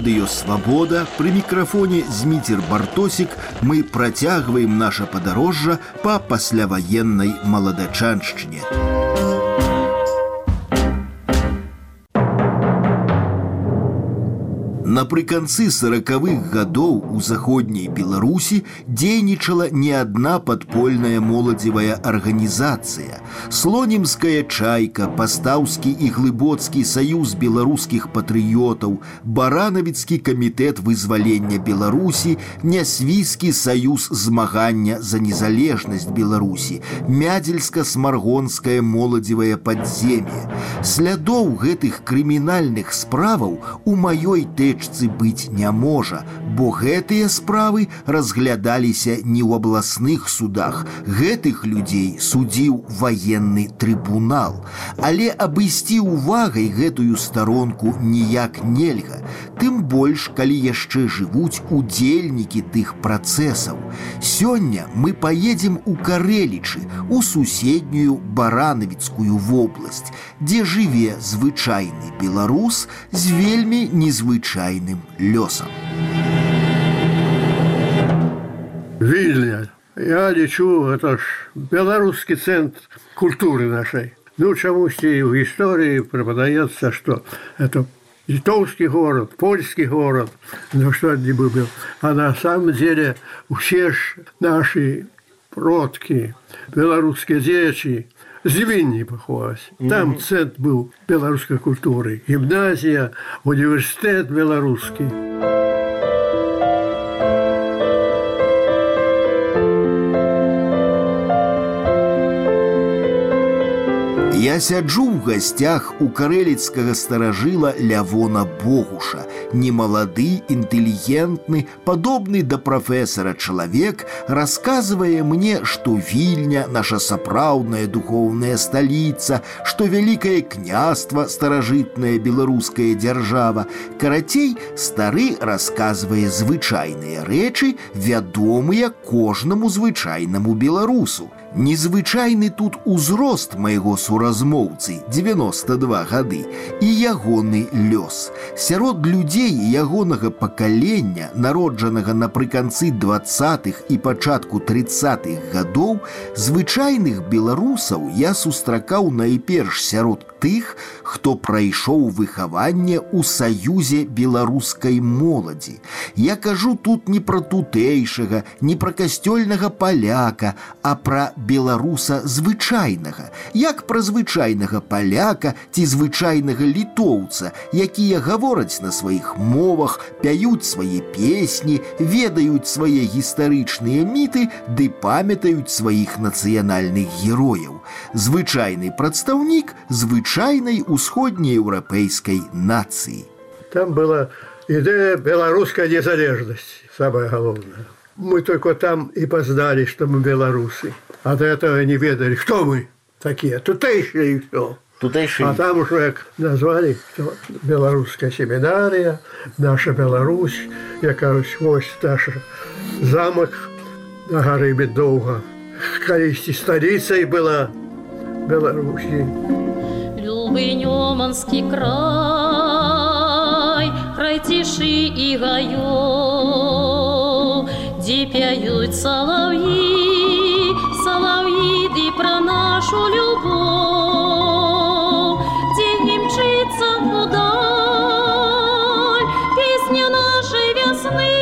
радыё «Свабода», пры мікрафоне Зміцер Бартосік. Мы працягваем наша падарожжа па пасляваеннай маладачаншчыне. Напрыканцы 40-х гадоў у заходняй Беларусі дзейнічала не адна падпольная моладзевая арганізацыя. Слонімская чайка, Пастаўскі і Глыбоцкі саюз беларускіх патрыётаў, Баранавіцкі камітэт вызвалення Беларусі, Нясвійскі саюз змагання за незалежнасць Беларусі, Мядзельска-смаргонскае моладзевае падзем'е. Слядоў гэтых крымінальных справаў у маёй тэчцы быць не можа, бо гэтыя справы разглядаліся не ў абласных судах. Гэтых людзей судзіў ваенны трыбунал. Але абысці увагай гэтую старонку ніяк нельга. Тым больш, калі яшчэ жывуць удзельнікі тых працэсаў. Сёння мы паедзем у Карэлічы, у суседнюю Баранавіцкую вобласць, дзе жыве звычайны беларус з вельмі незвычайным лёсам. Вильня. Я лечу, это ж белорусский центр культуры нашей. Ну, чамусьці в истории преподается, что это литовский город, польский город, ну что не был. А на самом деле все ж наши продки, белорусские дети, з Вільні паховалась. Там центр был белорусской культуры. Гимназия, университет белорусский. Я сяджу ў гасцях у карэліцкага старажыла Лявона Богуша. Немалады, інтэлігентны, падобны да прафесара чалавек расказвае мне, што Вільня – наша сапраўдная духоўная сталіца, што вялікае княства, старажытная беларуская дзяржава. Карацей, стары расказвае звычайныя рэчы, вядомыя кожнаму звычайнаму беларусу. Незвычайны тут узрост майго суразмоўцы, 92 гады, і ягоны лёс. Сярод людзей ягонага пакалення, народжанага напрыканцы 20-х і пачатку 30-х гадоў, звычайных беларусаў я сустракаў найперш сярод тых, хто прайшоў выхаванне ў саюзе беларускай моладзі. Я кажу тут не пра тутэйшага, не пра касцёльнага паляка, а пра беларуса звычайнага, як пра звычайнага паляка ці звычайнага літоўца, якія гавораць на сваіх мовах, пяюць свае песні, ведаюць свае гістарычныя міты ды памятаюць сваіх нацыянальных герояў. Звычайны прадстаўнік звычайнай усходнееўрапейскай нацыі. Там была идея белорусской незалежности, самое главное. Мы только там и познали, что мы белорусы. От этого не ведали, кто мы такие, тутейшие и все. Тутейшие. А там уже как назвали, что белорусская семинария, наша Беларусь, я кажу, ось наш замок на горы Медовга. Колись столицей была Беларуси. Любый Неманский край, край тиши и гаёв, где пяют соловьи, соловьи, да про нашу любовь, где им мчится вдаль песня нашей весны.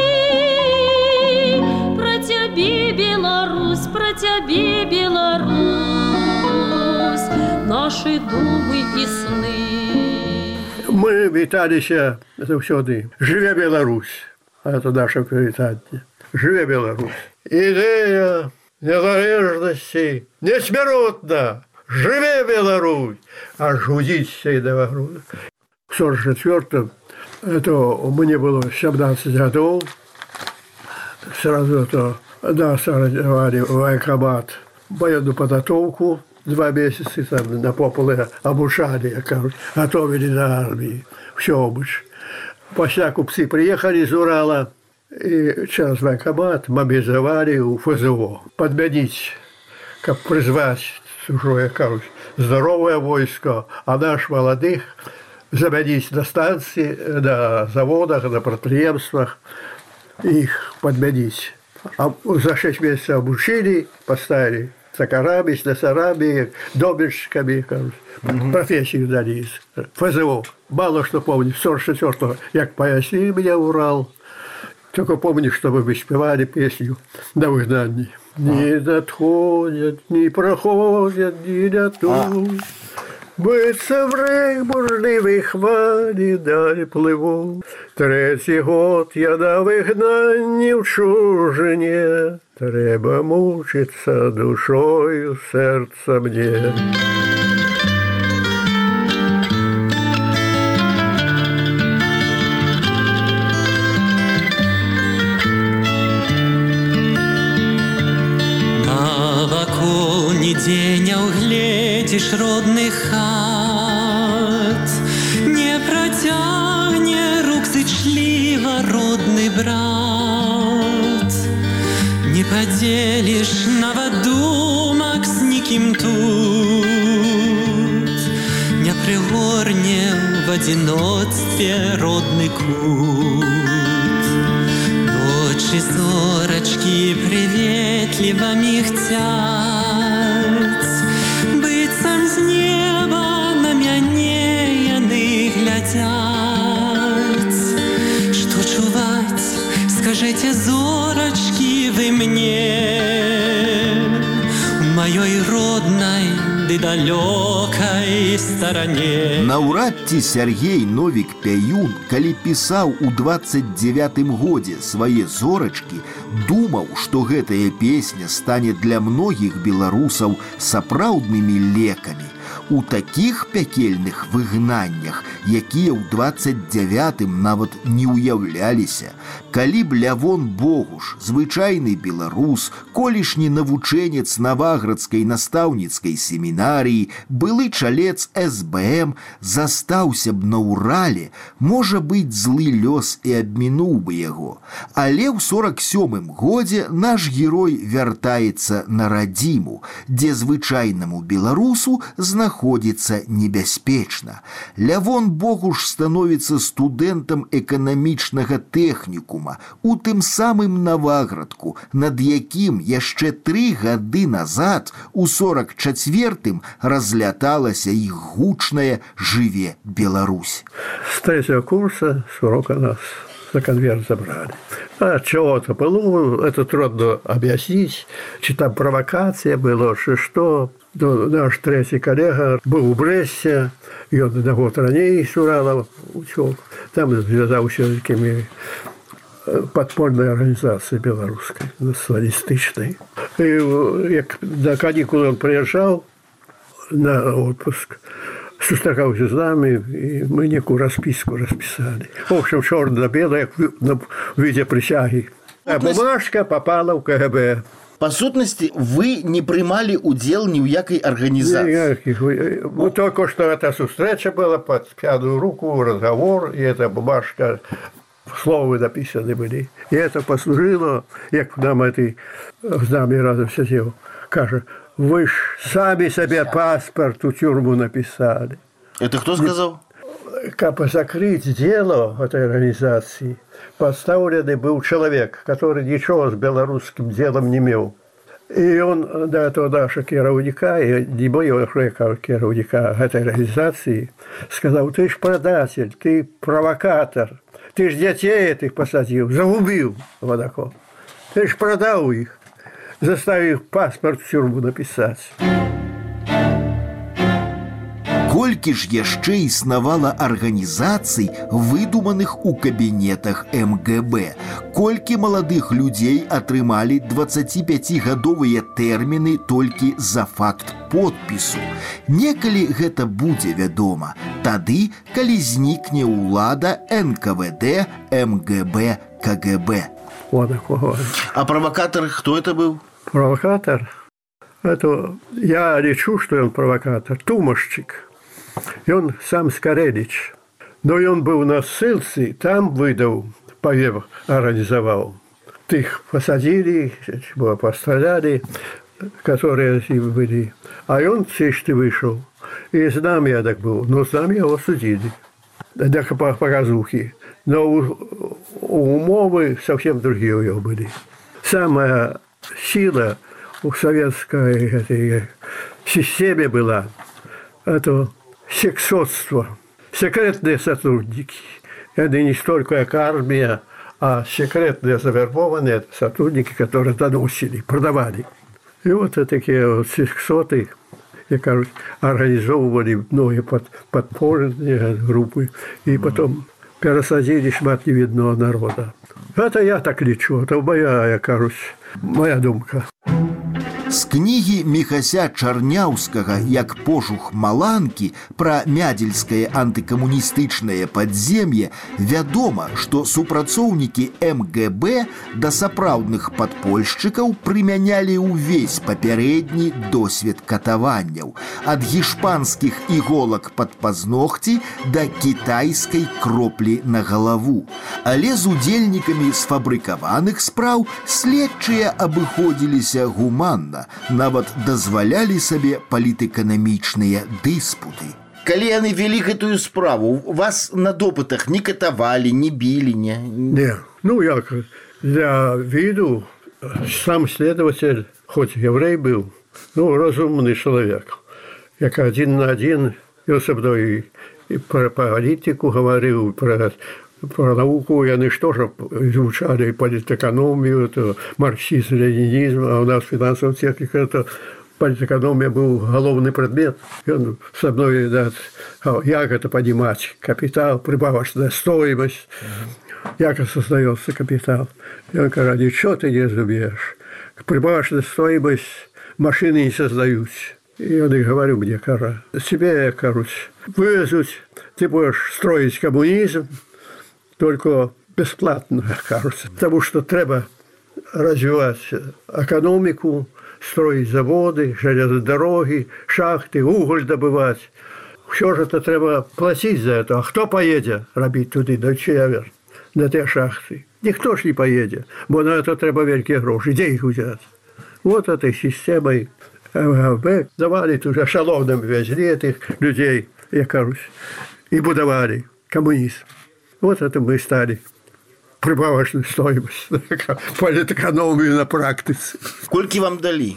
Про тебе, Беларусь, про тебе, Беларусь, наши думы и сны. Мы віталіся заўсёды. Жыве Беларусь. Это наше прывітанне. Жыве Беларусь. Ідэя незалежнасці несмяротна. Жыве Беларусь. Аж гудзіць да вагруна. В 44-м это мне было 17 годов. Сразу то нас организовали в военкомат военную подготовку. 2 месяца там на популе обучали, готовили на армии. Все обуч. После купцы приехали из Урала, и через военкомат мобилизовали у ФЗО. Подменить, как призвать чужое, здоровое войско, а наш молодых заменить на станции, на заводах, на предприятиях, их подменить. А за 6 месяцев обучили, поставили токарами, слесарами, домельщиками, профессию дали. ФЗО. Мало что помню. 44-го, як поясни меня Урал. Только помню, что мы спевали песню на выгнании. Не надходят, не проходят, не летут. Биться в рейх бурливій хвалі далі пливу. 3-й год я на вигнанні в чужині. Треба мучиться душою, серця мне. Нигде не угледишь родных хат, не протягне рук зычливо родный брат, не поделишь новодумок с никим тут, не пригорне в одиночестве родный кут. Ночи зорочки приветливо михтят, быццам з неба на мяне яны глядят. Что чуваць, скажите, зорочки, вы мне, в моей родной ды далёкай стороне. Наўрад ці Сяргей Новік Пяюн, калі пісаў у 29-м годзе свае зорачкі, думаў, што гэтая песня стане для многіх беларусаў сапраўднымі лекамі. У такіх пякельных выгнаннях, якія ў 29-м нават не ўяўляліся, калі б Лявон Богуш, звычайны беларус, колішні навучэнец Наваградскай настаўніцкай семінарыі, былы чалец СБМ, застаўся б на Урале, можа быць, злы лёс і абмінуў бы яго. Але ў 47-м годзе наш герой вяртаецца на радзіму, дзе звычайнаму беларусу знаходзіцца небяспечна. Лявон Богуш становіцца студэнтам эканамічнага тэхнікума у тым самым Наваградку, над якім яшчэ 3 гады назад, у 44-м, разляталася іх гучная «Жыве Беларусь». С 3-го курса с урока нас за конверт забрали. А чего-то было, это трудно объяснить, чи там провокация была, что. Наш 3-й коллега был у Бресте, и он на год ранее с Урала учил. Там связался с такими подпольной организацией белорусской, националистичной. И как на каникулы он приезжал на отпуск, сустракался с нами, и мы некую расписку расписали. В общем, черно-белое в виде присяги. А бумажка попала в КГБ. По сутности, вы не принимали удел ни в якой организации. Ну, только что эта встреча была под пьяную руку, разговор, и эта бумажка, слова написаны были. И это послужило, как нам этой с нами разом сидел, каже, вы ж сами себе паспорт у тюрьму написали. Это кто сказал? Как закрыть дело этой организации, поставленный был человек, который ничего с белорусским делом не имел. И он до этого нашего керовника, и не моего керовника этой организации, сказал, ты ж предатель, ты провокатор, ты ж детей этих посадил, загубил вот такого. Ты ж продал их, заставив паспорт в тюрьму написать. Колькі ж яшчэ існавала арганізацый, выдуманых у кабінетах МГБ? Колькі маладых людзей атрымалі 25-гадовыя тэрміны толькі за факт подпісу? Некалі гэта будзе вядома, тады, калі знікне ўлада НКВД, МГБ, КГБ. А провокатор кто это был? Провокатор? Это я лечу, что он провокатор. Тумашчик. И он сам Скорелич. Но и он был на ссылке, там выдал, повев организовал. Их посадили, постреляли, которые были. А он чисто вышел. И с нами я так был. Но с нами его судили. для показухи. Но умовы совсем другие у него были. Самая сила у советской этой системе была – это сексотство, секретные сотрудники. Это не столько как армия, а секретные завербованные сотрудники, которые доносили, продавали. И вот такие вот сексоты, кажется, организовывали многие подпольные группы, и потом пересадили шмат невидного народа. Это я так лечу, это моя, кажется, моя думка. З кнігі Міхася Чарняўскага «Як пожух маланкі» пра мядзельскае антыкамуністычнае падзем'е вядома, што супрацоўнікі МГБ да сапраўдных падпольшчыкаў прымянялі ўвесь папярэдні досвед катаванняў. Ад гішпанскіх іголак пад пазногці да кітайскай кроплі на галаву. Але з удзельнікамі сфабрыкаваных спраў следчыя абыходзіліся гуманна, нават дазвалялі сабе палітэканамічныя дыспуты. Калі яны вялі гэтую справу, вас на допытах не катавалі, не білі, не? Не, ну як, для виду сам следователь, хоть еврей был, ну, разумный человек, як один на один, и особенно и про политику говорил, про науку, яны что же изучали политэкономию, это марксизм, ленинизм, а у нас финансовая техника, это политэкономия был головный предмет. И он со мной, да, как это понимать, капитал, прибавочная стоимость, как создается капитал. И он говорит, ничего ты не разумеешь, прибавочная стоимость машины не создаются. И я говорю мне, тебе, вывезут, ты будешь строить коммунизм, только бесплатно, кажется. Потому что треба развивать экономику, строить заводы, железные дороги, шахты, уголь добывать. Все же это треба платить за это. А кто поедет робить туди, до Чевер, на те шахты? Никто ж не поедет. Бо на это треба великие гроши. Где их взять? Вот этой системой МГБ давали уже шаловным везли этих людей, я кажусь, и будовали коммунизм. Вот это мы стали прибавочную стоимость, политэкономию на практике. Колькі вам далі?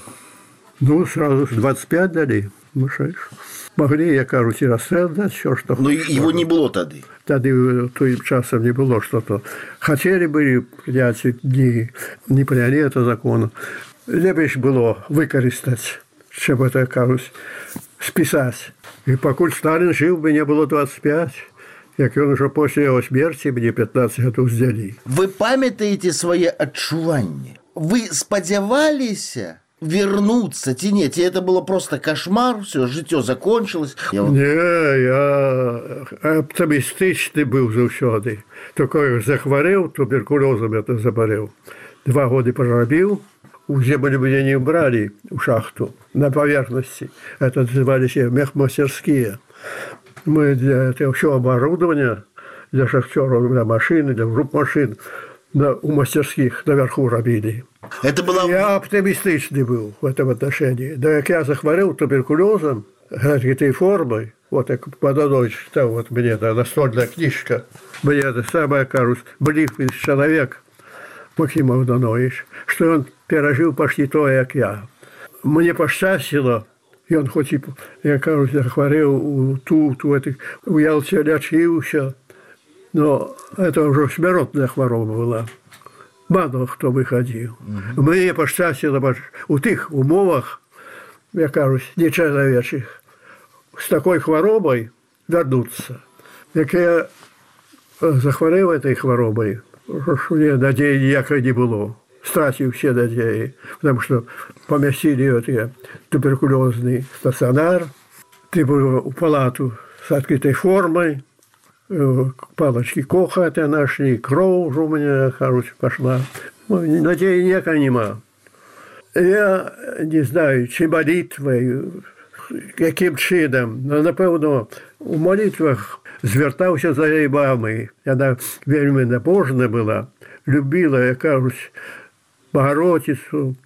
Ну, сразу 25 дали. Ну, что ж. Могли, я кажусь, и расстрелять, все, что... Ну, его не было тады? Тады той часом не было что-то. Хотели были принять дни, не приняли это закон. Лепше было выкористать, чем это, кажусь, списать. И покуль Сталин жил, мне было 25. Як ён ужо пасля яго смерці мне 15 гадоў здзялі. Вы памятаеце свае адчуванні? Вы спадзяваліся вернуцца ці не? Ці это было просто кошмар, все, жыццё закончилось? Не, я аптымістычны быў заўсёды. Только захварэў, туберкулёзам это забарэў. 2 годы прарабіў, у землю меня не брали у шахту на поверхности. Это назывались мехмастерские. Мы для этого все оборудование, для шахтеров, для машин, для групп машин у мастерских наверху робили. Это было... Я оптимистичный был в этом отношении. Да как я захворел туберкулезом, этой формой, вот как Богданович читал, вот мне это настольная книжка, мне это самое, кажется, близкий человек, Максим Богданович, что он пережил почти то, как я. Мне пощастило. Ён хоць і, я кажу, захварэў у Ялце лячыўся, но это ўжо смяротная хвароба была. Мало хто выхадзіў. Мне пашчасціла у тых умовах, я кажу, нечалавечых, з такой хваробай вярнуцца. Як я захварэў этой хваробай, мне надзеі ніякай не было. Стратил все надеи, потому что поместили эти туберкулезный стационар, ты был в палату с открытой формой, палочки Коха это нашли, кровь у меня, короче, пошла. Надеи никакой нема. Я не знаю, чи молитвой, каким чином, но, напевно, у молитвах звертався за її мамою. Вона вельми набожна була, любила, я кажуть, Богородицу,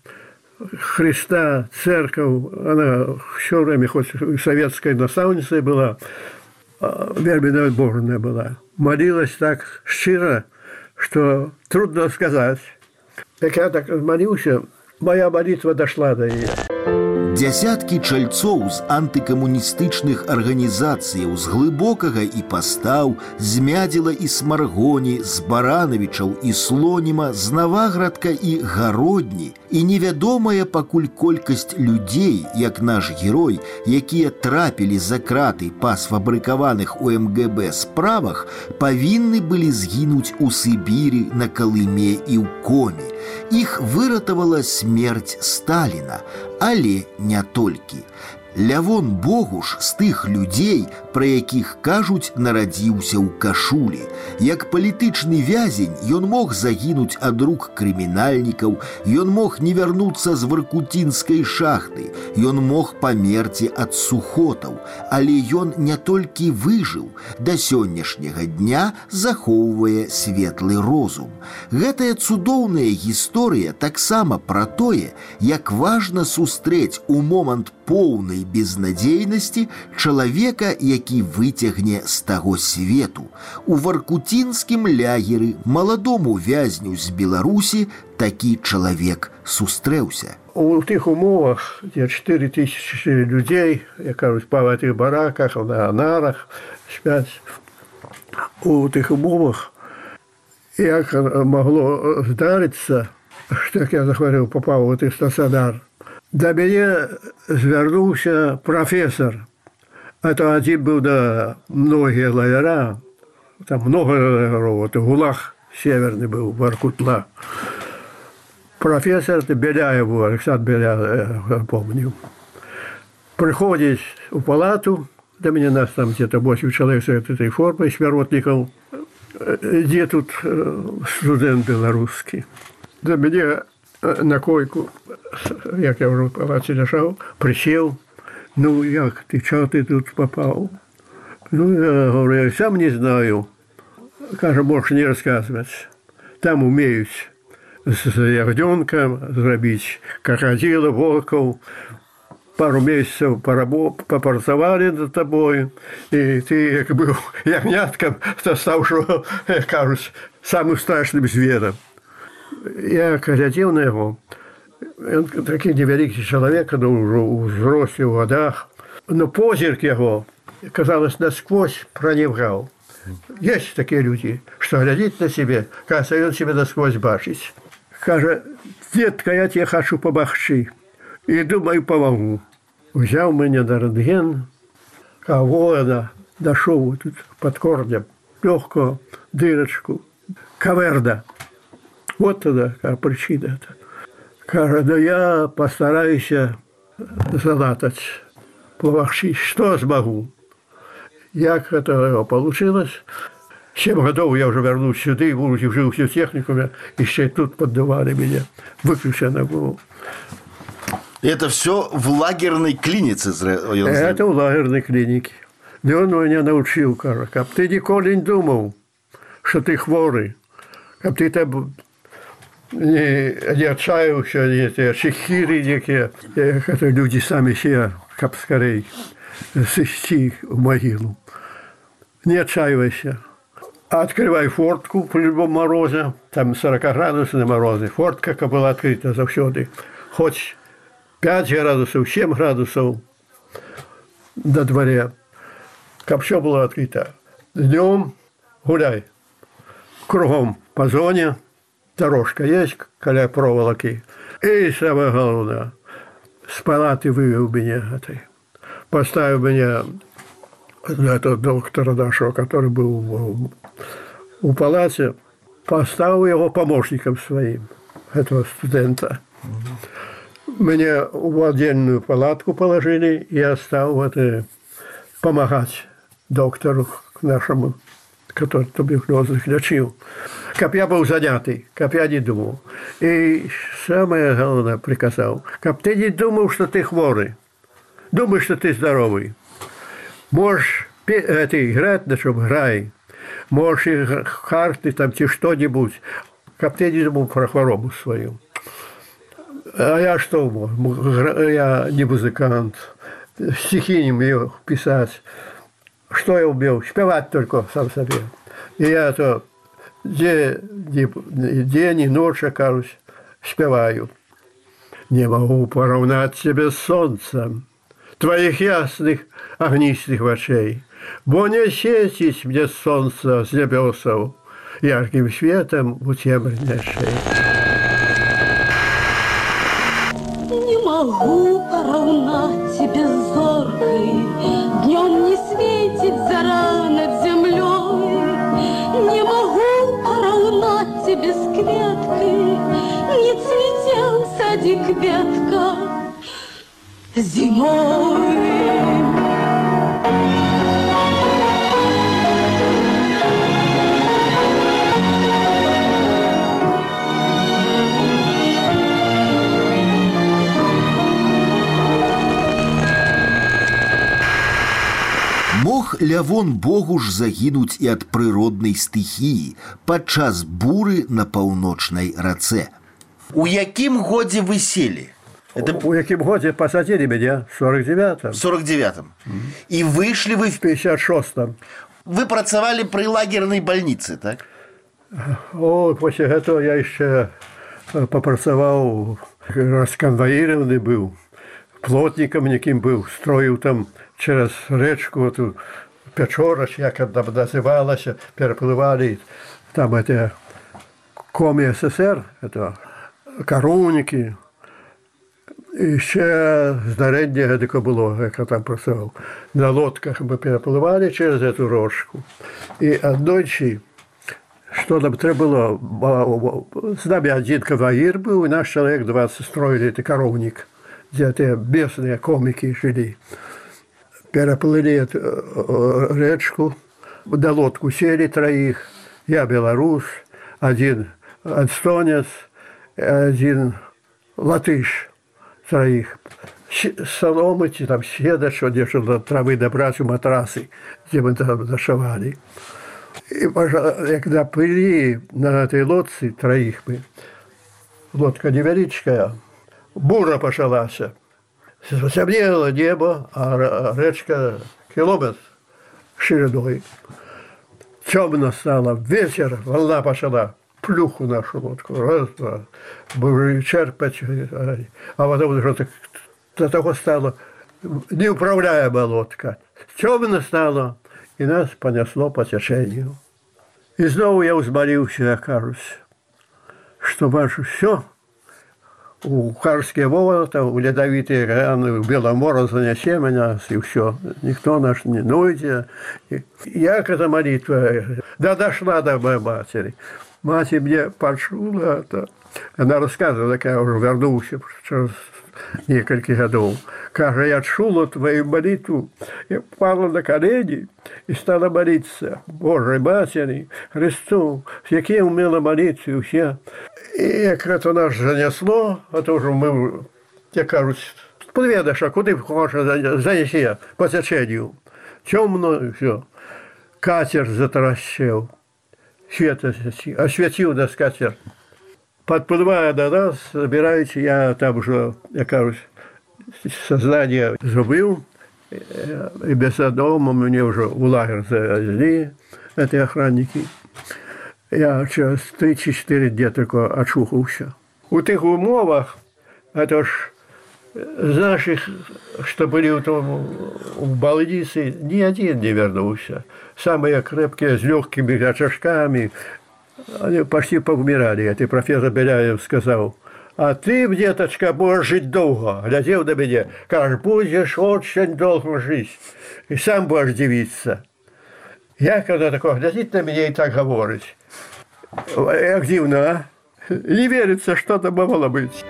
Христа, церковь. Она все время, хоть советской наставницей была, вельми набожная была. Молилась так щиро, что трудно сказать. Так я так молился, моя молитва дошла до нее. Дзясяткі чальцоў з антыкамуністычных арганізацыяў з глыбокага і пастаў, з Мядзела і Смаргоні, з Баранавічаў і Слоніма, з Наваградка і Гародні, і невядомая пакуль колькасць людзей, як наш герой, якія трапілі за краты па сфабрыкаваных у МГБ справах, павінны былі згінуць у Сібіры, на Калыме і ў Коме. Іх выратавала смерць Сталіна, але не толькі. Лявон Богуш з тых людзей, пра якіх кажуць, нарадзіўся ў кашулі. Як палітычны вязень ён мог загінуць ад рук крымінальнікаў, ён мог не вярнуцца з варкуцінскай шахты, ён мог памерці ад сухотаў, але ён не толькі выжыў, да сённяшняга дня захоўвае светлы розум. Гэтая цудоўная гісторыя таксама пра тое, як важна сустрэць у момант поўнай безнадзейнасці чалавека, які выцягне з таго свету. У варкуцінскім лягеры маладому вязню з Беларусі такі чалавек сустрэўся. У тых умовах, дзе 4000 людзей, як кажуць, па гэтых бараках, на нарах спяць, у тых умовах, як магло здарыцца, што як я захварэў, папаў у гэты стацыянар, да мяне звярнуўся прафесор. Это адзін быў да многія лагера, там много лагеров, это ГУЛАГ северны быў, Воркутла. Профессор Беляев, Александр Беляев, помню. Приходит в палату, до меня нас там где-то 8 человек с этой формой, смиротников, где тут студент белорусский. До меня на койку, як я вже в палаці лежав, присів. Ну, як ти, чого ти тут попав? Ну, я говорю, я сам не знаю. Каже, можеш не розказувати. Там умеють з ягненком зробити крокодила, волков. Пару месяцев попрацювали над тобою, і ти, як був ягнятком, то став, що, кажуть, самим страшним звіром. Я глядел на его, он такой невеликий человек, но уже в взрослых годах, но позирк его, казалось, насквозь проникал. Есть такие люди, что глядит на себя, кажется, он себя насквозь бачит. Скажет, детка, я тебе хочу помогчи, и думаю, помогу. Взял меня на рентген, воина, дошел вот тут под корнем, легкую дырочку, каверда. Вот тогда причина-то. Каже, да я постараюсь залатать, помогчи, что смогу. Як это получилось? 7 годов я уже вернусь сюда, жил в техникуме, еще тут поддавали меня, выключено было. Это все в лагерной клинике? Это в лагерной клинике. И он меня научил, каже, как ты никогда не думал, что ты хворый, как ты там не отчаявся, не чехири, які, люди самі себе, как скорей, сысти в могилу. Не отчаивайся. Открывай фортку при любом морозе, там 40-градусные морозы. Фортка была открыта завсёды. Хоть 5 градусов, 7 градусов на дворе. Как все было открыто. Днем гуляй. Кругом по зоне. Дорожка есть, коля проволоки. И самое главное, с палаты вывел меня этой. Поставил меня этого доктора нашего, который был у палате, поставил его помощником своим, этого студента. Меня в отдельную палатку положили, и я стал помогать доктору нашему, который туберкулезных лечил. Как я был занятый, как я не думал. И самое главное приказал, как ты не думал, что ты хворый, думаешь, что ты здоровый. Можешь играть, на чем играй, можешь карты там, что-нибудь, как ты не думал про хворобу свою. А я что мог? Я не музыкант, стихи не умею писать. что я умел? Спевать только сам себе. И я то день и ночь, кажусь, спеваю. Не могу поравнать тебе с солнцем твоих ясных огнистых очей, бо не светить мне солнце с небесов ярким светом у темной шеи. Не могу поравнать тебе с зоркой, днем не светит зара над землей. Не могу поравнать тебе с кветкой, не цветел садик ветка зимой. Мог Лявон Богуш загінуць і ад прыроднай стыхіі падчас буры на паўночнай рацэ. У якім годзе вы селі? У якім годзе посадили меня? В 49-м. В 49-м. І выйшлі вы В 56-м. Вы працавалі пры лагернай бальніцы, так? О, после этого я еще попрацаваў, расконвоированы был, плотником неким был, строил там через речку эту Печорач, як она называлась, переплывали там это Коми СССР, это коровники. І ще здарення таке було, як я там працював. На лодках ми перепливали через эту річку. І одночі, що нам треба було, з нами один конвоїр був, і наш чоловік 20 строили это коровник, где те местные комики жили. Переплыли эту речку, на лодку сели троих, я белорус, один эстонец, один латыш. Троих. Соломы, там седа, что держали травы добрать у матрасы, где мы там зашивали. И когда плыли на этой лодце троих мы, лодка невеличкая, бура пошалась. Темнело небо, а речка километр шириной. Темно стало, вечер, волна пошла. Плюху нашу лодку, раз, два, будем черпать, а потом уже до того стало неуправляемая лодка. Темно стало, и нас понесло по течению. И снова я взмолился, кажусь, что ваше все, у Карские ворота, у ледовитые океаны, у Беломора занесе меня, и все. Никто нас не нойдет. Я к этой молитве, да дошла до моей матери. Мать мне почула это. Она рассказывала, как я уже вернулся через несколько годов. Как я чула твою молитву, я пала на колени и стала молиться Божьей Матери, Христу, с яким умела молиться и все. И как это нас занесло, а то уже мы, я кажусь, подведешь, а куда хочешь занеси по течению. Темно и все. Катер затаращил. Свет осветил на скатер. Подплывая до нас, забираете, я там уже, я кажусь, сознание забыл, и без одного мне уже в лагерь завезли, эти охранники. Я через 3-4 дня только очухался. У тех умовах, это ж з наших, что были в больнице, ни один не вернулся. Самые крепкие, с легкими очажками, они почти повмирали. Это профессор Беляев сказал: а ты, деточка, будешь жить долго. Глядел на меня, как будешь очень долго жить. И сам будешь дивиться. Я когда такой глядит на меня и так говорит. Як дивно, а? Не верится, что это могло быть.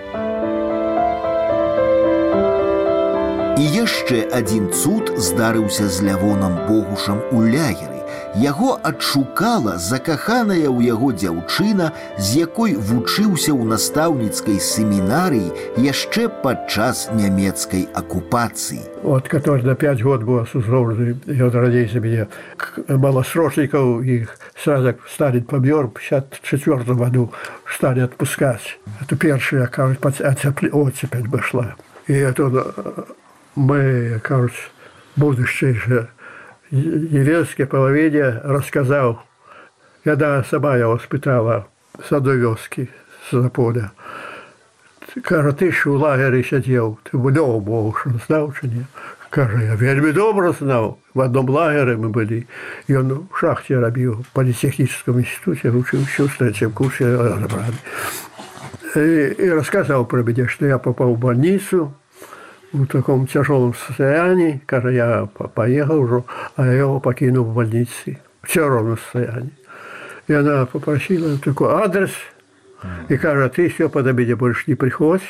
І яшчэ адзін цуд здарыўся з Лявонам Богушам у лягеры. Яго адшукала закаханая ў яго дзяўчына, з якой вучыўся ў настаўніцкай семінарыі яшчэ падчас нямецкай акупацыі. Вот, который на 5 год был осужден, я родился меня, малосрочников, их сразу стали побьер, в 1954 году стали отпускать. Это первая, кажется, оцепень пошла. И это мы, кажется, будущее же невестке половине рассказал, когда сама его спытала с одной вёски, с Заполя. Каже, ты ж у лагері сидів, ти много Бог знав чи ні? Каже, я вельми добре знав. В одном лагері ми були. І він в шахті робив, в політехнічному інституті, учився в третьем курсе разобрали. И рассказал про меня, что я попал в больницу в таком тяжелом состоянии. Каже, я поехал уже, а я его покинул в больнице в тяжелом состоянии. И она попросила такой адрес. И каже, ты все подо меня больше не приходь.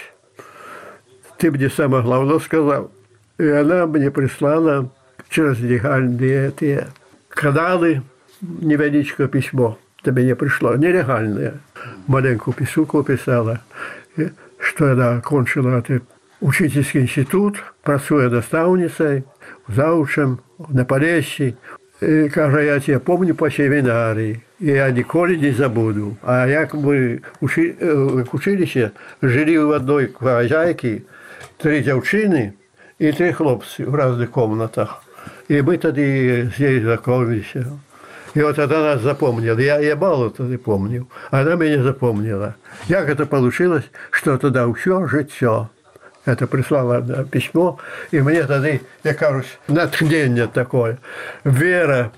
Ты мне самое главное сказал. И она мне прислала через легальные эти каналы невеличкое письмо. До меня пришло нелегальное. Маленькую писулку писала, что она окончила учительский институт, працує наставницей, заучем на Полессі. И, каже, я тебя помню по семинарии, и я ніколи не забуду. А як мы в училище жили в одной хозяйке, 3 девчины и 3 хлопцы в разных комнатах. И мы тоді здесь знакомились. И вот она нас запомнила. Я мало тогда помнил. Она меня запомнила. Как это получилось, что тогда все життя. Это прислала письмо. И мне тогда, я кажусь, натхнение такое. Вера,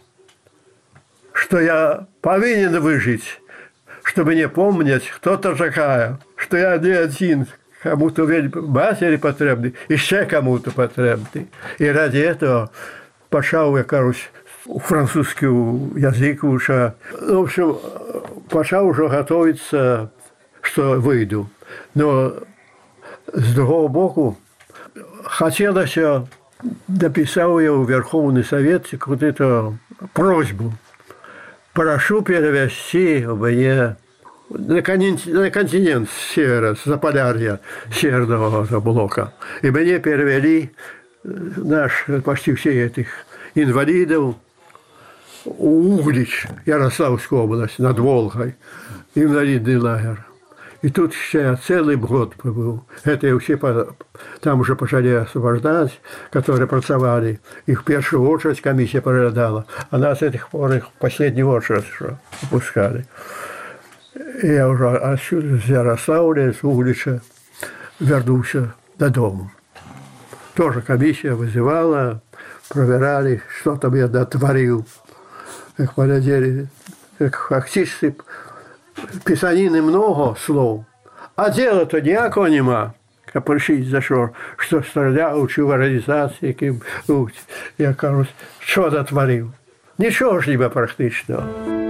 что я повинен выжить, чтобы не помнить, кто то такая, что я не один, кому-то матери потребный, еще кому-то потребный. И ради этого пошел, я кажусь, французский язык уже. В общем, пошел уже готовиться, что выйду. Но с другого боку, хотелось, написал я в Верховный Совет какую-то просьбу. Прошу перевести мне на континент севера, с Заполярья, северного блока. И мне перевели почти все этих инвалидов Углич, Ярославская область, над Волгой, инвалидный лагерь. И тут я целый год побыл. Это я все там уже пошли освобождать, которые працевали. Их в первую очередь комиссия проглядала, а нас этих пор их в последнюю очередь выпускали. И я уже отсюда, с Ярославля, с Углича, вернулся додому. Тоже комиссия вызывала, проверяли, что там я дотворил. Как полетели, как артисты, писанины много слов, а дела-то ніякого нема. Как пришить за що стріляв, чи в організації, я кажу, що дотворив? Нічого ж ніби практичного.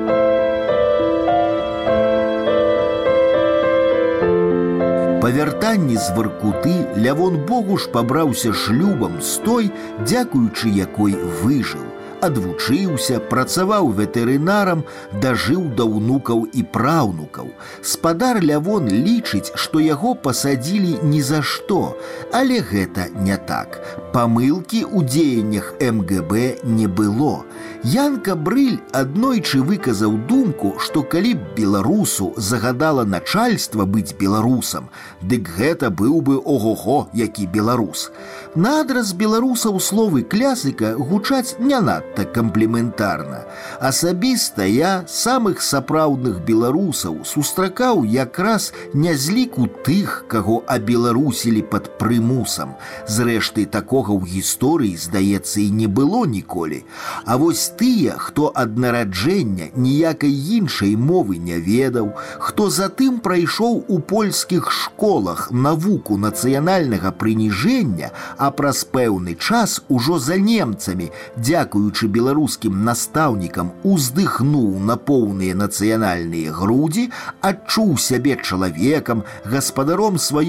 Па вяртанні з Воркуты Лявон Богуш пабраўся шлюбам з той, дзякуючы якой выжыў. Адвучыўся, працаваў ветэрынарам, дажыў да ўнукаў і праўнукаў. Спадар Лявон лічыць, што яго пасадзілі ні за што, але гэта не так. Памылкі ў дзеяннях МГБ не было. Янка Брыль аднойчы выказаў думку, што калі б беларусу загадала начальства быць беларусам, дык гэта быў бы ого-го, які беларус. На адрас беларусаў словы клясыка гучаць не надта кампліментарна. Асабіста я самых сапраўдных беларусаў сустракаў якраз не з ліку тых, каго абеларусілі пад прымусам. Зрэшты, такога ў гісторыі, здаецца, і не было ніколі. А вось тыя, хто ад нараджэння ніякай іншай мовы не ведаў, хто затым прайшоў у польскіх школах навуку нацыянальнага прыніжэння, а праз пэўны час ужо за немцамі, дзякуючы беларускім настаўнікам, уздыхнуў на поўныя нацыянальныя грудзі, адчуў сябе чалавекам, гаспадаром сваёй